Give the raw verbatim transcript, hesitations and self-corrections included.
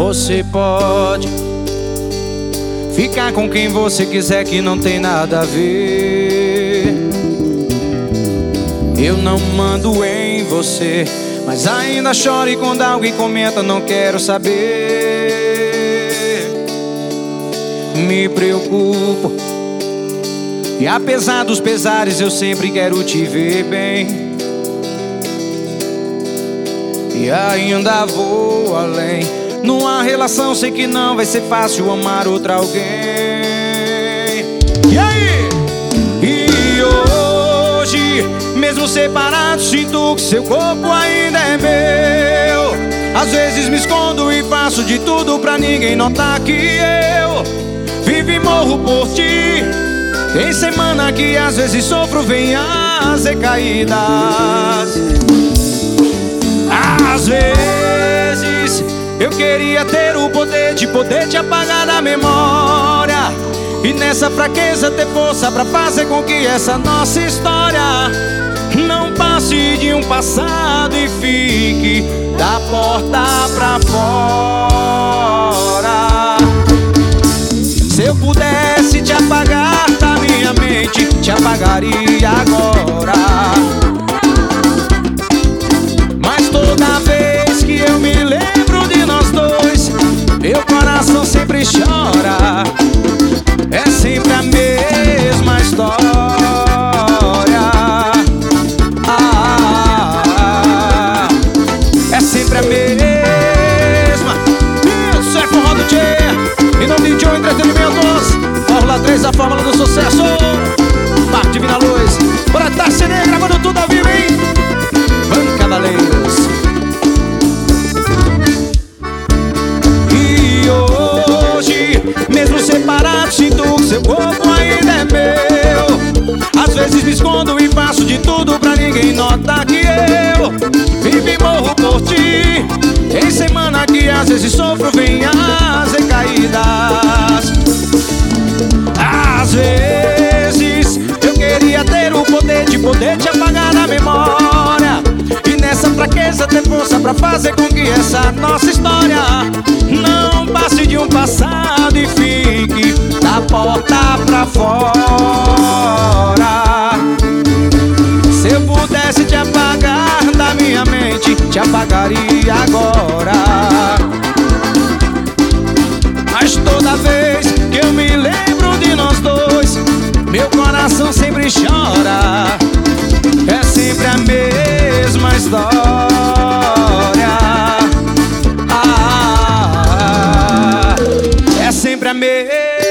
Você pode ficar com quem você quiser, que não tem nada a ver. Eu não mando em você, mas ainda choro quando alguém comenta não quero saber. Me preocupo, e apesar dos pesares eu sempre quero te ver bem. E ainda vou além, numa relação sei que não vai ser fácil amar outra alguém. E aí? E hoje, mesmo separado, sinto que seu corpo ainda é meu. Às vezes me escondo e faço de tudo pra ninguém notar que eu vivo e morro por ti. Tem semana que às vezes sofro, vem as recaídas. Às vezes eu queria ter o poder de poder te apagar da memória, e nessa fraqueza ter força pra fazer com que essa nossa história não passe de um passado e fique da porta pra fora. Se eu pudesse te apagar da minha mente, te apagaria agora. Mas toda vez que eu me lembro de nós dois, meu coração sempre chora. É sempre a mesma história. Ah, é sempre a mesma. Isso é forró do Tchê, em nome de Joe Entretenimentos. Fórmula três, a fórmula do sucesso. Parte Divina Luz. Bora Tarcinê, gravando tudo ao vivo, hein? Bancadaleiros. E hoje, mesmo separado, sinto que seu corpo ainda é meu. Às vezes me escondo e faço de tudo pra ninguém notar que eu vivo e morro por ti. Tem semana que às vezes sofro, vem as recaídas. Às vezes eu queria ter o poder de poder te apagar da memória, e nessa fraqueza ter força pra fazer com que essa nossa história não passe de um passado e fique da porta pra fora. Se eu pudesse te apagar da minha mente, te apagaria agora. Mas toda vez que eu me lembro de nós dois, meu coração sempre chora. É sempre a mesma história. Ah, é sempre a mesma.